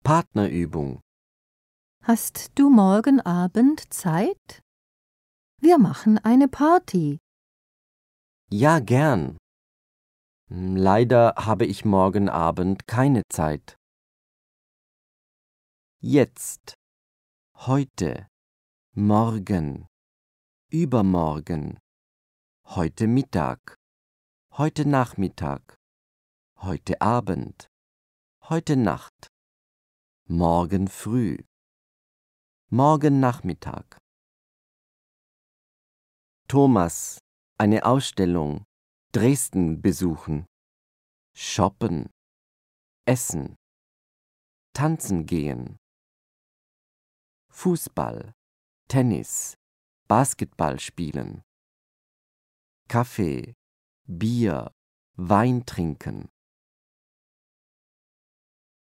Partnerübung. Hast du morgen Abend Zeit? Wir machen eine Party. Ja, gern. Leider habe ich morgen Abend keine Zeit. Jetzt, heute, morgen, übermorgen, heute Mittag, heute Nachmittag, heute Abend, heute Nacht, morgen früh, morgen Nachmittag. Thomas, eine Ausstellung, Dresden besuchen, shoppen, essen, tanzen gehen, Fußball, Tennis, Basketball spielen, Kaffee, Bier, Wein trinken.